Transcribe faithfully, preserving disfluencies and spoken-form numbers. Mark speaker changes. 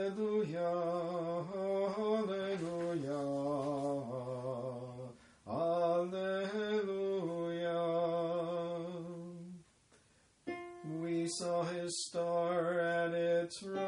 Speaker 1: Hallelujah. We saw his star at its rise.